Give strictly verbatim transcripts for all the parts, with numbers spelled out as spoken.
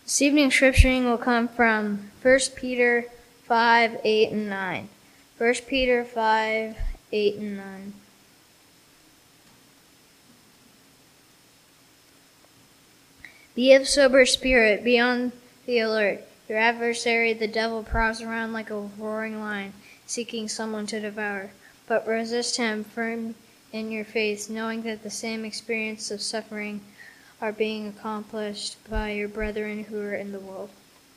This evening's scripturing will come from First Peter five, eight, and nine. First Peter five, eight, and nine. Be of sober spirit, be on the alert. Your adversary, the devil, prowls around like a roaring lion, seeking someone to devour. But resist him firm in your faith, knowing that the same experience of suffering are being accomplished by your brethren who are in the world.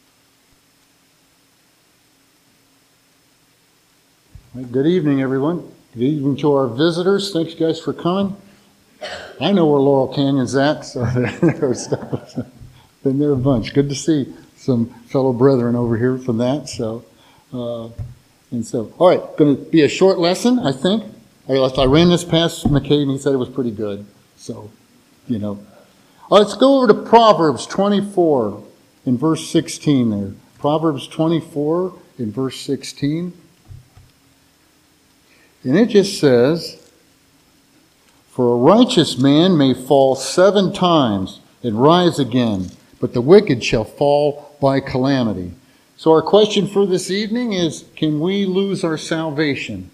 Good evening, everyone. Good evening to our visitors. Thanks, guys, for coming. I know where Laurel Canyon's at, so there's been there a bunch. Good to see some fellow brethren over here from that. So, uh, and so, all right, going to be a short lesson, I think. I, I ran this past McCade, and he said it was pretty good. So, you know. All right, let's go over to Proverbs twenty-four in verse sixteen there. Proverbs twenty-four in verse sixteen. And it just says, "For a righteous man may fall seven times and rise again, but the wicked shall fall by calamity." So our question for this evening is, can we lose our salvation?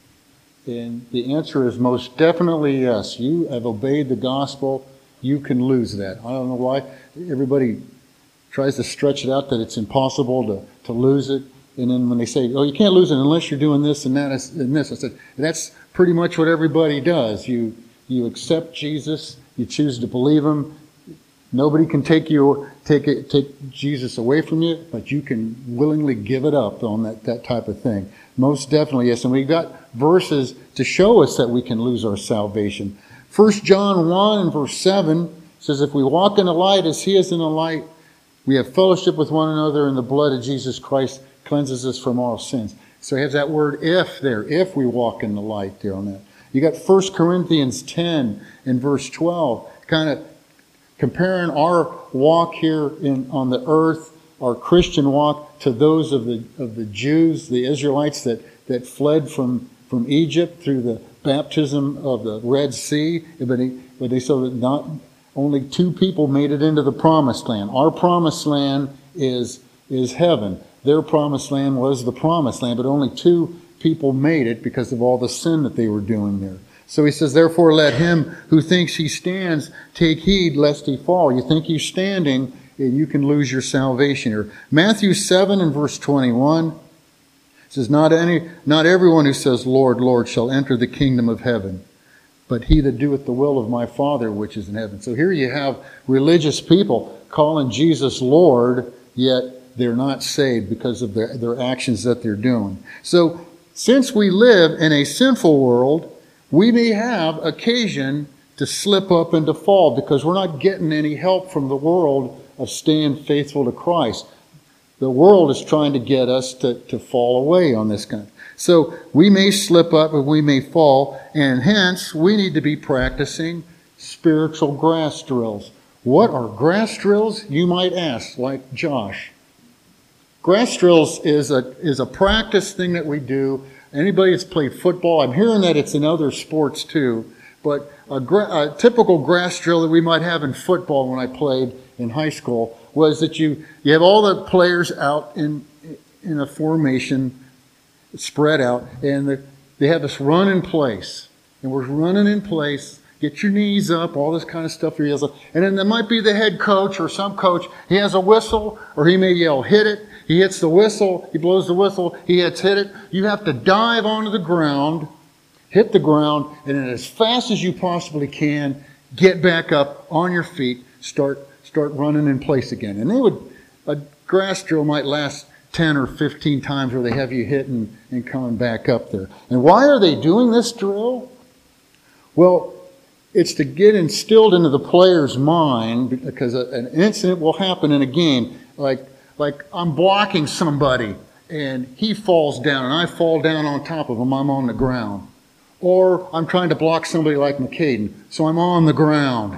And the answer is most definitely yes. You have obeyed the gospel. You can lose that. I don't know why everybody tries to stretch it out that it's impossible to, to lose it. And then when they say, oh, you can't lose it unless you're doing this and that and this. I said, that's pretty much what everybody does. You you accept Jesus. You choose to believe him. Nobody can take you take it, take Jesus away from you, but you can willingly give it up on that, that type of thing. Most definitely, yes. And we've got verses to show us that we can lose our salvation. First John one and verse seven says, "If we walk in the light as he is in the light, we have fellowship with one another, and the blood of Jesus Christ cleanses us from all sins." So he has that word "if" there, if we walk in the light there on that. You got First Corinthians ten and verse twelve, kind of comparing our walk here in on the earth, our Christian walk, to those of the of the Jews, the Israelites that, that fled from, from Egypt through the baptism of the Red Sea. But, he, but they saw that not only two people made it into the promised land. Our promised land is is heaven. Their promised land was the promised land, but only two people made it because of all the sin that they were doing there. So he says, "Therefore let him who thinks he stands take heed lest he fall." You think you're standing, and you can lose your salvation here. Matthew seven and verse twenty-one says, Not any, not everyone who says, "Lord, Lord," shall enter the kingdom of heaven, but he that doeth the will of my Father which is in heaven. So here you have religious people calling Jesus Lord, yet they're not saved because of their, their actions that they're doing. So since we live in a sinful world, we may have occasion to slip up and to fall because we're not getting any help from the world of staying faithful to Christ. The world is trying to get us to, to fall away on this kind. So we may slip up and we may fall, and hence we need to be practicing spiritual grass drills. What are grass drills, you might ask, like Josh? Grass drills is a is a practice thing that we do. Anybody that's played football, I'm hearing that it's in other sports too, but a, gra- a typical grass drill that we might have in football when I played in high school was that you, you have all the players out in in a formation, spread out, and the, they have this run in place. And we're running in place, get your knees up, all this kind of stuff. And then there might be the head coach or some coach. He has a whistle, or he may yell, "Hit it." He hits the whistle, he blows the whistle, he hits hit it. You have to dive onto the ground, hit the ground, and then as fast as you possibly can, get back up on your feet, start start running in place again. And they would, a grass drill might last ten or fifteen times where they have you hitting and coming back up there. And why are they doing this drill? Well, it's to get instilled into the player's mind, because an incident will happen in a game, like Like I'm blocking somebody and he falls down and I fall down on top of him, I'm on the ground. Or I'm trying to block somebody like McCaden, so I'm on the ground.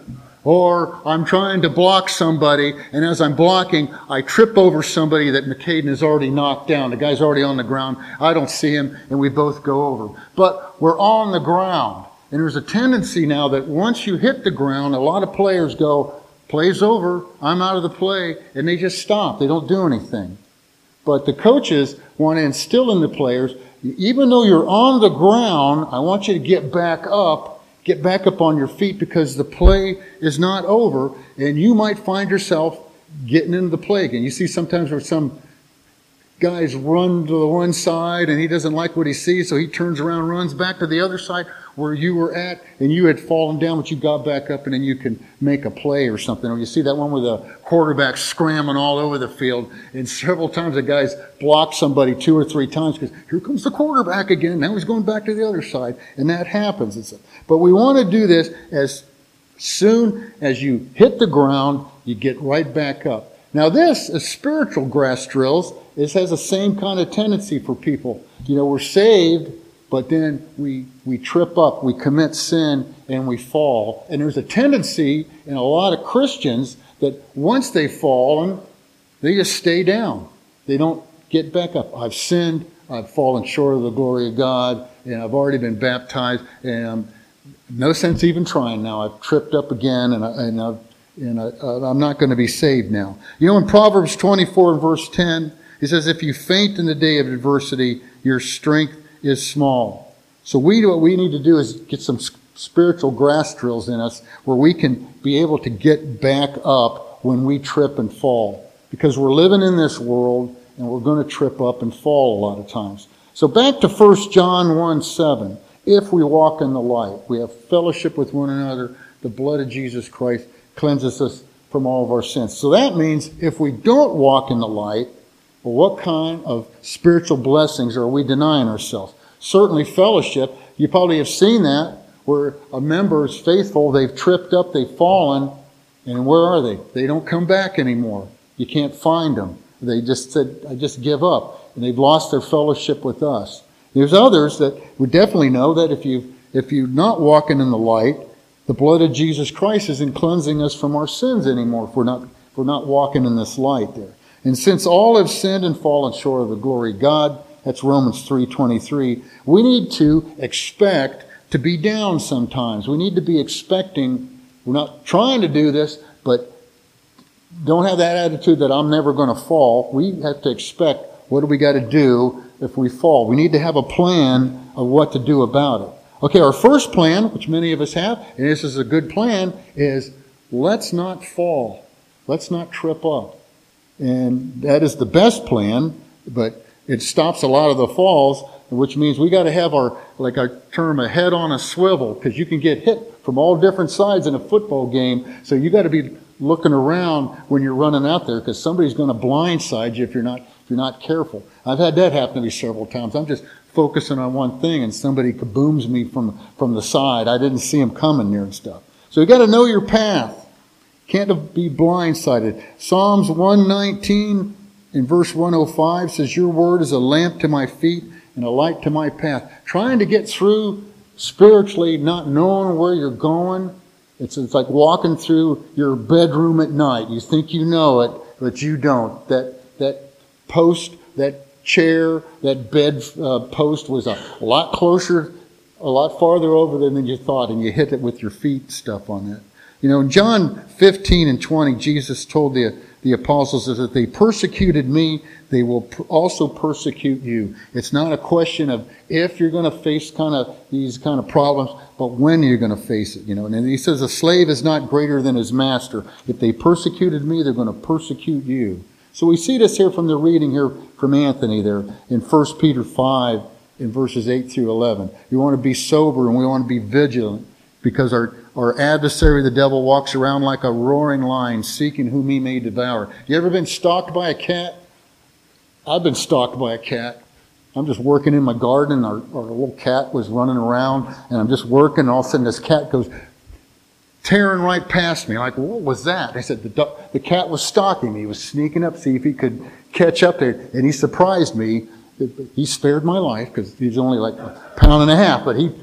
Or I'm trying to block somebody, and as I'm blocking, I trip over somebody that McCaden has already knocked down. The guy's already on the ground. I don't see him, and we both go over. But we're on the ground. And there's a tendency now that once you hit the ground, a lot of players go, Play's over. I'm out of the play. And they just stop. They don't do anything. But the coaches want to instill in the players, even though you're on the ground, I want you to get back up, get back up on your feet because the play is not over and you might find yourself getting into the play again. You see sometimes where some guys run to the one side and he doesn't like what he sees, so he turns around, runs back to the other side where you were at and you had fallen down, but you got back up and then you can make a play or something. Or you see that one where the quarterback scrambling all over the field and several times the guys block somebody two or three times because here comes the quarterback again. Now he's going back to the other side, and that happens. It's, but we want to do this as soon as you hit the ground, you get right back up. Now this is spiritual grass drills. This has the same kind of tendency for people. You know, we're saved, but then we we trip up, we commit sin, and we fall. And there's a tendency in a lot of Christians that once they've fallen, they just stay down. They don't get back up. I've sinned, I've fallen short of the glory of God, and I've already been baptized, and um, no sense even trying now. I've tripped up again, and, I, and, I've, and I, I'm not going to be saved now. You know, in Proverbs twenty-four and verse ten, he says, if you faint in the day of adversity, your strength is small. So we what we need to do is get some spiritual grass drills in us where we can be able to get back up when we trip and fall. Because we're living in this world and we're going to trip up and fall a lot of times. So back to First John one seven. If we walk in the light, we have fellowship with one another, the blood of Jesus Christ cleanses us from all of our sins. So that means if we don't walk in the light, well, what kind of spiritual blessings are we denying ourselves? Certainly fellowship. You probably have seen that where a member is faithful, they've tripped up, they've fallen, and where are they? They don't come back anymore. You can't find them. They just said, I just give up. And they've lost their fellowship with us. There's others that would definitely know that if, you, if you're not walking in the light, the blood of Jesus Christ isn't cleansing us from our sins anymore if we're not, if we're not walking in this light there. And since all have sinned and fallen short of the glory of God, that's Romans three twenty-three, we need to expect to be down sometimes. We need to be expecting, we're not trying to do this, but don't have that attitude that I'm never going to fall. We have to expect, what do we got to do if we fall? We need to have a plan of what to do about it. Okay, our first plan, which many of us have, and this is a good plan, is let's not fall. Let's not trip up. And that is the best plan, but it stops a lot of the falls, which means we got to have our, like our term, a head on a swivel, because you can get hit from all different sides in a football game. So you got to be looking around when you're running out there, because somebody's going to blindside you if you're not if you're not careful. I've had that happen to me several times. I'm just focusing on one thing, and somebody kabooms me from from the side. I didn't see him coming near and stuff. So you got to know your path. Can't be blindsided. Psalms one nineteen in verse one oh five says, your word is a lamp to my feet and a light to my path. Trying to get through spiritually, not knowing where you're going. It's, it's like walking through your bedroom at night. You think you know it, but you don't. That, that post, that chair, that bed uh, post was a lot closer, a lot farther over there than you thought, and you hit it with your feet stuff on it. You know, in John fifteen and twenty, Jesus told the, the apostles that if they persecuted me, they will also persecute you. It's not a question of if you're going to face kind of these kind of problems, but when you're going to face it. You know, and he says a slave is not greater than his master. If they persecuted me, they're going to persecute you. So we see this here from the reading here from Anthony there in First Peter five in verses eight through eleven. We want to be sober and we want to be vigilant because our Our adversary, the devil, walks around like a roaring lion, seeking whom he may devour. You ever been stalked by a cat? I've been stalked by a cat. I'm just working in my garden, and our, our little cat was running around, and I'm just working, and all of a sudden this cat goes tearing right past me. I'm like, what was that? I said, the, the cat was stalking me. He was sneaking up, see if he could catch up there, and he surprised me. He spared my life, because he's only like a pound and a half, but he...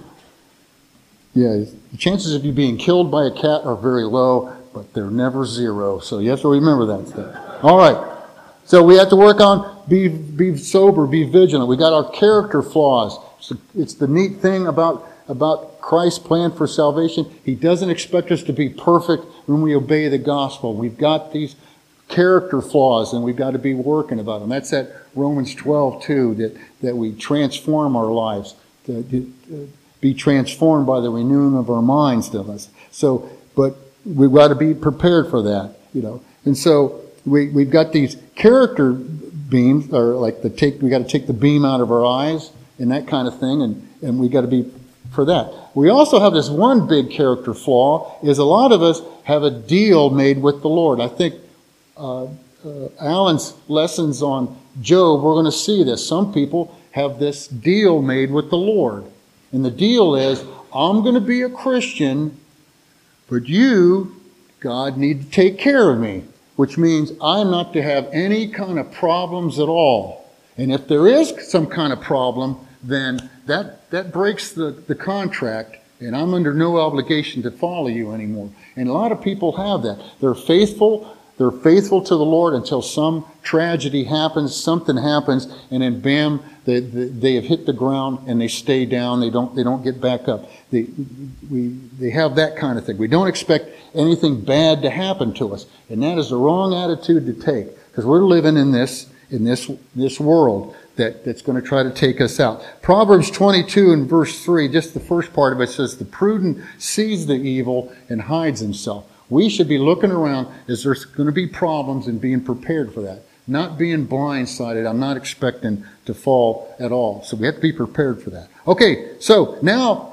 Yeah, the chances of you being killed by a cat are very low, but they're never zero. So you have to remember that stuff. All right. So we have to work on be be sober, be vigilant. We got our character flaws. It's the, it's the neat thing about about Christ's plan for salvation. He doesn't expect us to be perfect when we obey the gospel. We've got these character flaws, and we've got to be working about them. That's at Romans twelve two, that, that we transform our lives, to, to be transformed by the renewing of our minds to us. So, but we've got to be prepared for that, you know. And so we, we've got these character beams, or like the take, we got to take the beam out of our eyes and that kind of thing, and, and we got to be for that. We also have this one big character flaw, is a lot of us have a deal made with the Lord. I think uh, uh, Alan's lessons on Job, we're going to see this. Some people have this deal made with the Lord. And the deal is, I'm going to be a Christian, but you, God, need to take care of me. Which means I'm not to have any kind of problems at all. And if there is some kind of problem, then that, that breaks the, the contract, and I'm under no obligation to follow you anymore. And a lot of people have that. They're faithful. They're faithful to the Lord until some tragedy happens, something happens, and then bam, they, they, they have hit the ground and they stay down. They don't, they don't get back up. They, we, they have that kind of thing. We don't expect anything bad to happen to us. And that is the wrong attitude to take, because we're living in this, in this, this world that, that's going to try to take us out. Proverbs twenty-two and verse three, just the first part of it says, the prudent sees the evil and hides himself. We should be looking around as there's going to be problems and being prepared for that. Not being blindsided. I'm not expecting to fall at all. So we have to be prepared for that. Okay, so now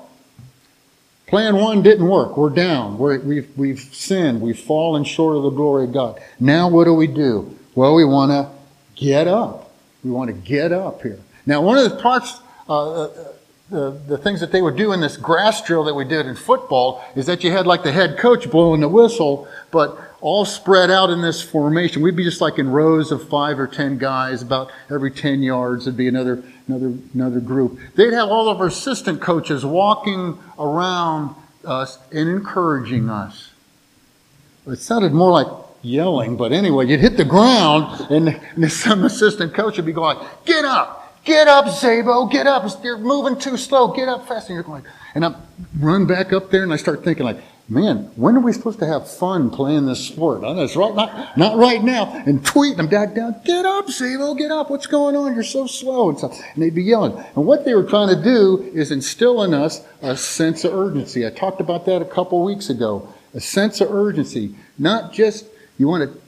plan one didn't work. We're down. We're, we've, we've sinned. We've fallen short of the glory of God. Now what do we do? Well, we want to get up. We want to get up here. Now, one of the parts, uh, the, the things that they would do in this grass drill that we did in football is that you had like the head coach blowing the whistle, but all spread out in this formation. We'd be just like in rows of five or ten guys, about every ten yards there'd be another another another group. They'd have all of our assistant coaches walking around us and encouraging us. It sounded more like yelling, but anyway, you'd hit the ground and, and some assistant coach would be going, get up, get up, Zabo, get up, you're moving too slow, get up fast. And you're going, and I run back up there and I start thinking like, man, when are we supposed to have fun playing this sport? Oh, that's right, not, not right now. And tweeting them back down, get up, Zabo, get up, what's going on? You're so slow. And, so, and they'd be yelling. And what they were trying to do is instill in us a sense of urgency. I talked about that a couple weeks ago. A sense of urgency. Not just, you want to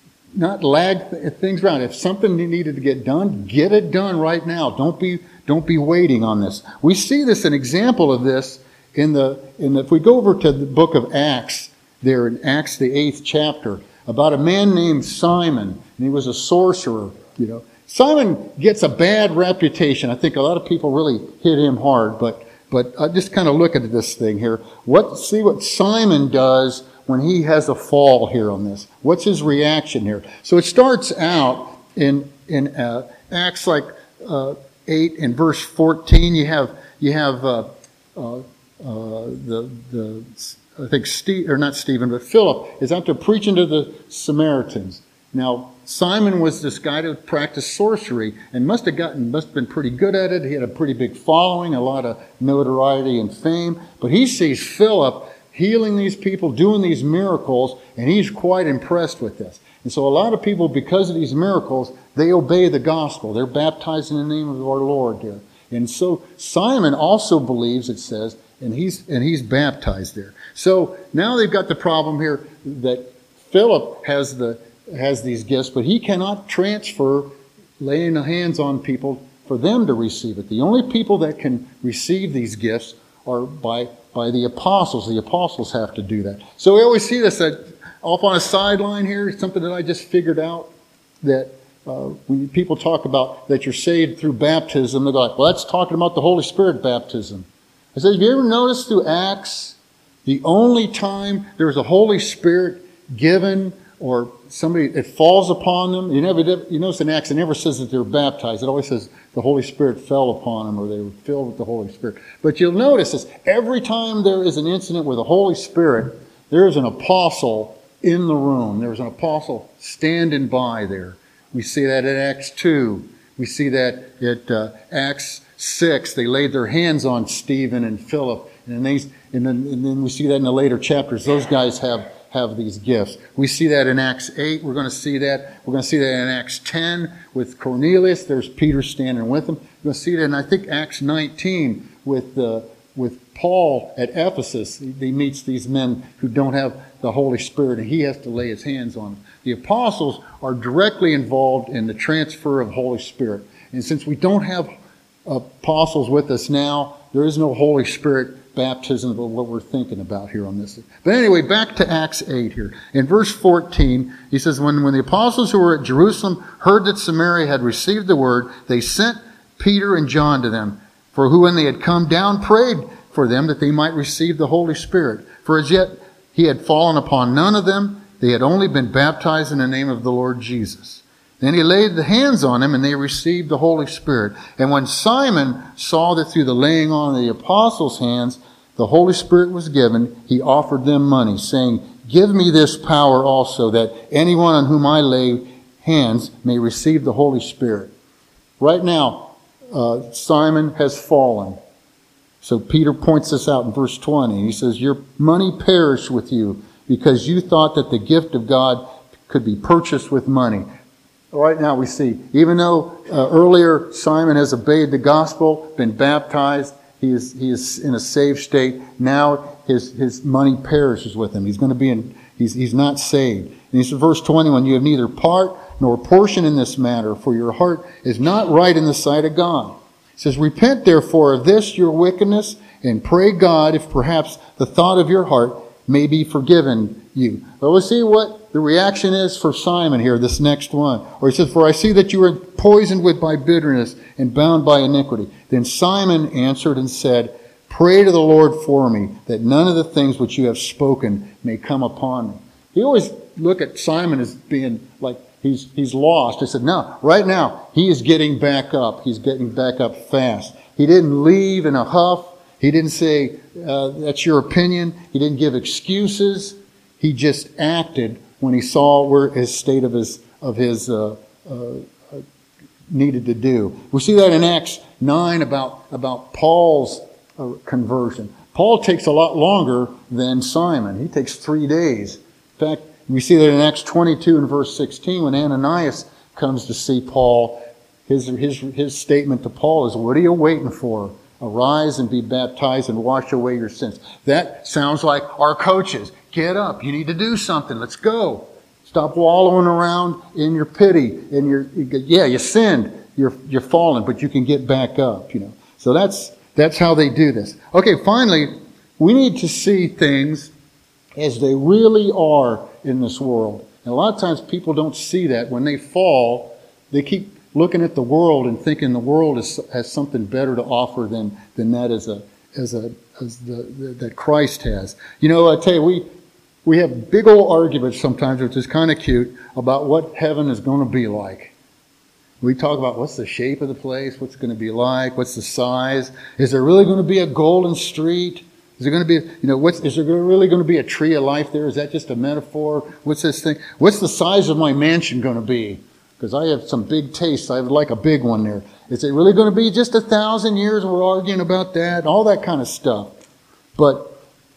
not lag th- things around. If something needed to get done, get it done right now. Don't be, don't be waiting on this. We see this, an example of this in the, in the, if we go over to the book of Acts, there in Acts, the eighth chapter, about a man named Simon, and he was a sorcerer, you know. Simon gets a bad reputation. I think a lot of people really hit him hard, but, but I just kind of look at this thing here. What, see what Simon does when he has a fall here on this. What's his reaction here? So it starts out in, in, uh, Acts like, uh, eight and verse fourteen. You have, you have, uh, uh, Uh, the the I think Steve or not Stephen but Philip is out there preaching to the Samaritans. Now Simon was this guy that practiced sorcery and must have gotten must have been pretty good at it. He had a pretty big following, a lot of notoriety and fame. But he sees Philip healing these people, doing these miracles, and he's quite impressed with this. And so a lot of people, because of these miracles, they obey the gospel. They're baptized in the name of our Lord there. And so Simon also believes, it says, and he's and he's baptized there. So now they've got the problem here that Philip has the has these gifts, but he cannot transfer laying the hands on people for them to receive it. The only people that can receive these gifts are by by the apostles. The apostles have to do that. So we always see this that off on a sideline here, something that I just figured out, that Uh, when people talk about that you're saved through baptism, they're like, well, that's talking about the Holy Spirit baptism. I said, have you ever noticed through Acts, the only time there's a Holy Spirit given or somebody, it falls upon them? You never, you notice in Acts, it never says that they were baptized. It always says the Holy Spirit fell upon them or they were filled with the Holy Spirit. But you'll notice this, every time there is an incident with the Holy Spirit, there is an apostle in the room. There's an apostle standing by there. We see that at Acts two. We see that at uh, Acts six, they laid their hands on Stephen and Philip. And then, they, and then, and then we see that in the later chapters. Those guys have, have these gifts. We see that in Acts eight. We're going to see that. We're going to see that in Acts ten with Cornelius. There's Peter standing with him. We're going to see that in, I think, Acts nineteen with uh, with Paul at Ephesus. He meets these men who don't have the Holy Spirit, and he has to lay his hands on them. The apostles are directly involved in the transfer of Holy Spirit. And since we don't have apostles with us now, there is no Holy Spirit baptism of what we're thinking about here on this. But anyway, back to Acts eight here. In verse fourteen, he says, when, when the apostles who were at Jerusalem heard that Samaria had received the word, they sent Peter and John to them, for who when they had come down prayed for them that they might receive the Holy Spirit. For as yet he had fallen upon none of them. They had only been baptized in the name of the Lord Jesus. Then he laid the hands on them, and they received the Holy Spirit. And when Simon saw that through the laying on of the apostles' hands the Holy Spirit was given, he offered them money, saying, give me this power also, that anyone on whom I lay hands may receive the Holy Spirit. Right now, uh, Simon has fallen. So Peter points this out in verse twenty. He says, your money perished with you, because you thought that the gift of God could be purchased with money. Right now we see, even though uh, earlier Simon has obeyed the gospel, been baptized, he is he is in a saved state. Now his his money perishes with him. He's going to be in. He's he's not saved. And he says, verse twenty-one, you have neither part nor portion in this matter, for your heart is not right in the sight of God. He says, repent therefore of this your wickedness, and pray God if perhaps the thought of your heart may be forgiven you. But we'll see what the reaction is for Simon here, this next one. Or he says, for I see that you are poisoned with by bitterness and bound by iniquity. Then Simon answered and said, pray to the Lord for me, that none of the things which you have spoken may come upon me. He always look at Simon as being like he's he's lost. I said, no, right now, he is getting back up. He's getting back up fast. He didn't leave in a huff. He didn't say, uh, that's your opinion. He didn't give excuses. He just acted when he saw where his state of his of his uh, uh, needed to do. We see that in Acts nine about about Paul's uh, conversion. Paul takes a lot longer than Simon. He takes three days. In fact, we see that in Acts twenty-two and verse sixteen when Ananias comes to see Paul. His his his statement to Paul is, "What are you waiting for? Arise and be baptized and wash away your sins." That sounds like our coaches. Get up. You need to do something. Let's go. Stop wallowing around in your pity. In your, yeah, you sinned. You're, you're fallen, but you can get back up, you know. So that's, that's how they do this. Okay, finally, we need to see things as they really are in this world. And a lot of times people don't see that. When they fall, they keep looking at the world and thinking the world is, has something better to offer than, than that as a, as a, as the, the, that Christ has. You know, I tell you, we, we have big old arguments sometimes, which is kind of cute, about what heaven is going to be like. We talk about what's the shape of the place, what's it going to be like, what's the size. Is there really going to be a golden street? Is there going to be, you know, what's, is there really going to be a tree of life there? Is that just a metaphor? What's this thing? What's the size of my mansion going to be? Because I have some big tastes. I would like a big one there. Is it really going to be just a thousand years? We're arguing about that, all that kind of stuff. But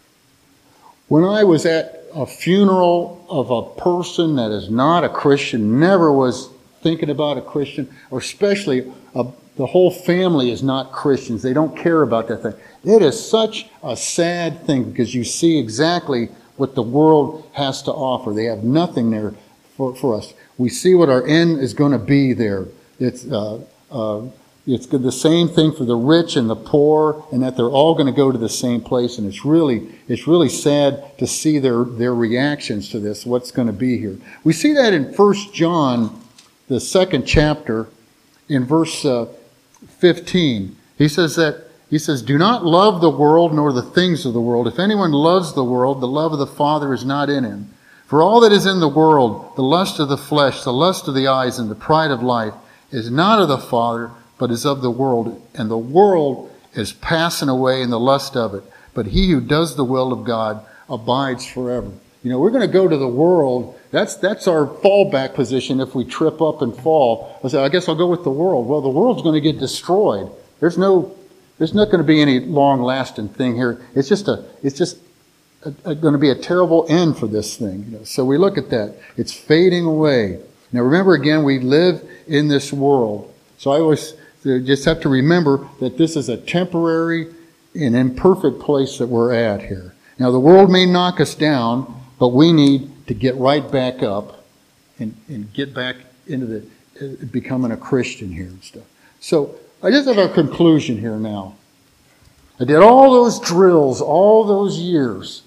when I was at a funeral of a person that is not a Christian, never was thinking about a Christian, or especially a, the whole family is not Christians. They don't care about that thing. It is such a sad thing because you see exactly what the world has to offer. They have nothing there for, for us. We see what our end is going to be there. It's uh, uh, it's the same thing for the rich and the poor, and that they're all going to go to the same place. And it's really it's really sad to see their their reactions to this. What's going to be here? We see that in First John, the second chapter, in verse uh, fifteen. He says that he says, "Do not love the world nor the things of the world. If anyone loves the world, the love of the Father is not in him. For all that is in the world, the lust of the flesh, the lust of the eyes, and the pride of life, is not of the Father, but is of the world. And the world is passing away in the lust of it. But he who does the will of God abides forever." You know, we're going to go to the world. That's that's our fallback position if we trip up and fall. I say, I guess I'll go with the world. Well, the world's going to get destroyed. There's no, there's not going to be any long-lasting thing here. It's just a, it's just a, a, going to be a terrible end for this thing. You know? So we look at that. It's fading away. Now remember again, we live in this world. So I always just have to remember that this is a temporary and imperfect place that we're at here. Now the world may knock us down, but we need to get right back up and, and get back into the uh, becoming a Christian here and stuff. So I just have a conclusion here now. I did all those drills, all those years.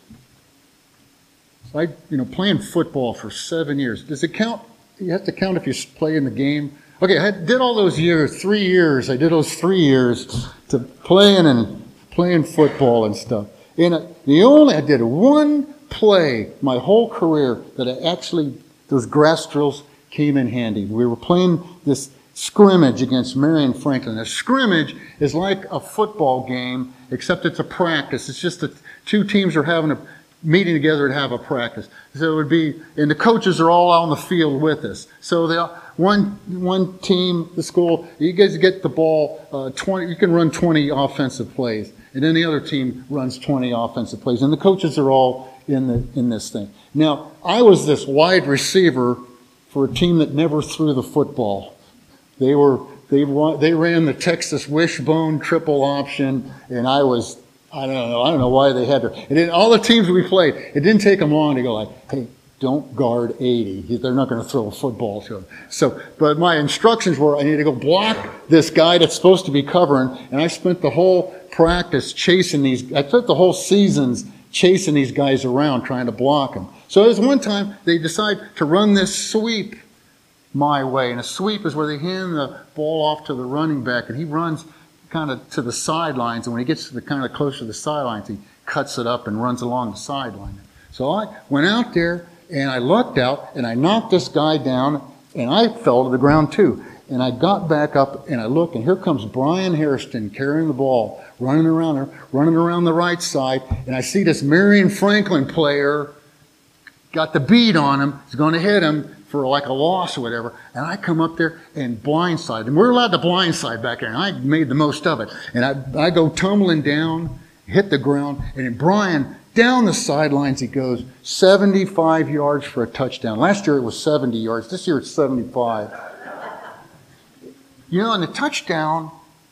I, you know, playing football for seven years. Does it count? You have to count if you play in the game. Okay, I did all those years, three years. I did those three years to playing and playing football and stuff. And the only, I did one play my whole career that I actually, those grass drills came in handy. We were playing this scrimmage against Marion Franklin. A scrimmage is like a football game, except it's a practice. It's just that two teams are having a meeting together to have a practice. So it would be, and the coaches are all on the field with us. So they, one one team, the school, you guys get the ball, uh, twenty. You can run twenty offensive plays, and then the other team runs twenty offensive plays, and the coaches are all in the in this thing. Now, I was this wide receiver for a team that never threw the football. They were they they ran the Texas wishbone triple option, and I was. I don't know. I don't know why they had to. And then all the teams we played, it didn't take them long to go like, hey, don't guard eighty. They're not going to throw a football to him. So, but my instructions were I need to go block this guy that's supposed to be covering. And I spent the whole practice chasing these. I spent the whole seasons chasing these guys around trying to block them. So there's one time they decide to run this sweep my way. And a sweep is where they hand the ball off to the running back, and he runs kind of to the sidelines, and when he gets to the kind of close to the sidelines, he cuts it up and runs along the sideline. So I went out there and I lucked out and I knocked this guy down, and I fell to the ground too. And I got back up and I look, and here comes Brian Hairston carrying the ball, running around there, running around the right side, and I see this Marion Franklin player got the bead on him. He's going to hit him for like a loss or whatever, and I come up there and blindside, and we're allowed to blindside back there, and I made the most of it, and I, I go tumbling down, hit the ground, and then Brian, down the sidelines he goes, seventy-five yards for a touchdown. Last year it was seventy yards, this year it's seventy-five. You know, and the touchdown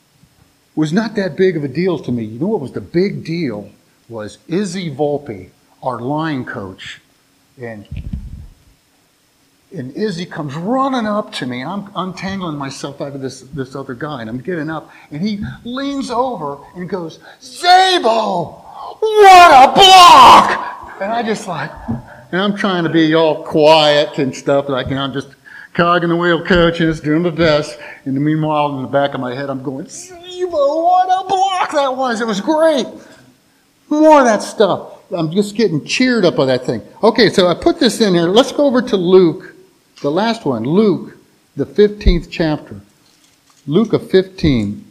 was not that big of a deal to me. You know what was the big deal was Izzy Volpe, our line coach, and And Izzy comes running up to me, and I'm untangling myself out of this, this other guy, and I'm getting up, and he leans over and goes, Zabo, what a block! And I just like, and I'm trying to be all quiet and stuff, like, you know, I'm just cogging the wheel, coaching, just doing my best. And meanwhile, in the back of my head, I'm going, Zabo, what a block that was! It was great! More of that stuff. I'm just getting cheered up by that thing. Okay, so I put this in here. Let's go over to Luke. The last one, Luke, the fifteenth chapter. Luke of fifteen.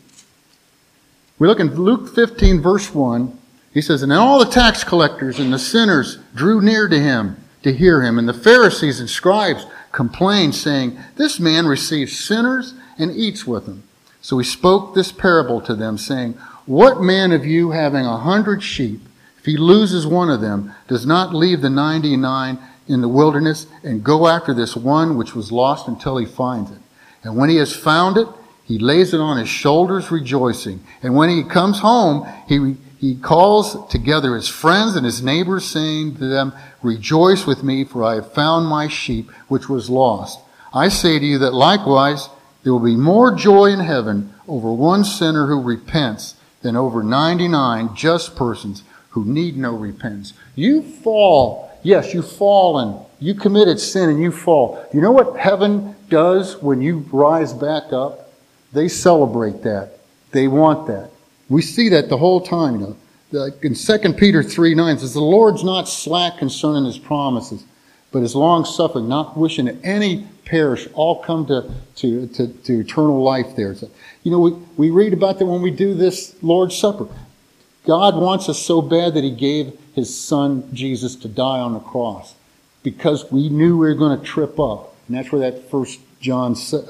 We look in Luke fifteen, verse one. He says, and all the tax collectors and the sinners drew near to him to hear him. And the Pharisees and scribes complained, saying, this man receives sinners and eats with them. So he spoke this parable to them, saying, what man of you having a hundred sheep, if he loses one of them, does not leave the ninety-nine in the wilderness and go after this one which was lost until he finds it? And when he has found it, he lays it on his shoulders rejoicing. And when he comes home, he, he calls together his friends and his neighbors, saying to them, rejoice with me, for I have found my sheep which was lost. I say to you that likewise there will be more joy in heaven over one sinner who repents than over ninety-nine just persons who need no repentance. You fall. Yes, you've fallen. You committed sin and you fall. You know what heaven does when you rise back up? They celebrate that. They want that. We see that the whole time. You know, like in Second Peter three nine, it says, the Lord's not slack concerning his promises, but is long-suffering, not wishing that any perish, all come to, to, to, to eternal life there. So, you know, we, we read about that when we do this Lord's Supper. God wants us so bad that he gave his son Jesus to die on the cross because we knew we were going to trip up. And that's where that first John uh,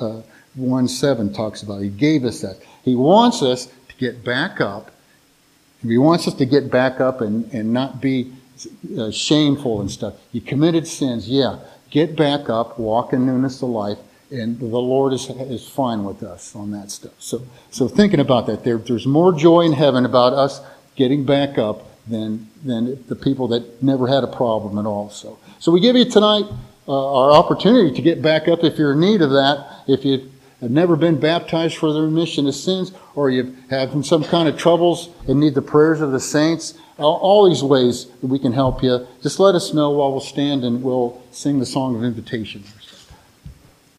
one seven talks about. He gave us that. He wants us to get back up. He wants us to get back up and, and not be uh, shameful and stuff. You committed sins, yeah. Get back up, walk in newness of life, and the Lord is is fine with us on that stuff. So so thinking about that, there there's more joy in heaven about us getting back up than than the people that never had a problem at all. So so we give you tonight uh, our opportunity to get back up if you're in need of that. If you have never been baptized for the remission of sins, or you've had some kind of troubles and need the prayers of the saints, all, all these ways that we can help you, just let us know while we'll stand and we'll sing the song of invitation.